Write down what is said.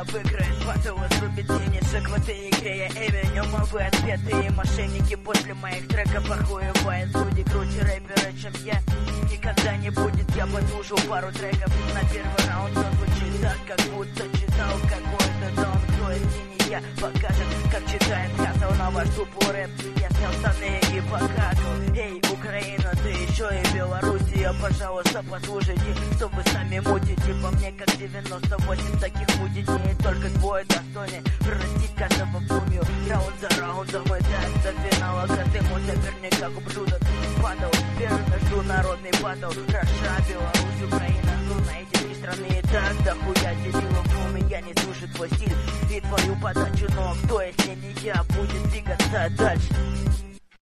меня выиграет батл, срубит денежек в этой игре. Я Эминем, а вы отпетые мошенники. После моих треков охуевает люди круче рэпера, чем я. Никогда не будет, я потушу пару треков. На первый раунд он звучит так, как будто читал какой-то дом. Кто если не я, покажет, как читает Хасл на ваш тупой рэп. Я снял штаны и покакал. Эй, Украина, ты еще и Белоруссия, пожалуйста, послушайте, что вы сами мутите. По мне как 98 таких будет не только твой достойный превратить каждого в мумию. Раунд за раундом и так до финала. Каждому соперника убью, да ты падал. Первый международный батл. Раша, Беларусь, Украина, ну на эти три страны и так дохуя дебилов. У меня не слушает твой стиль и твою подачу, но кто если не я будет двигаться дальше?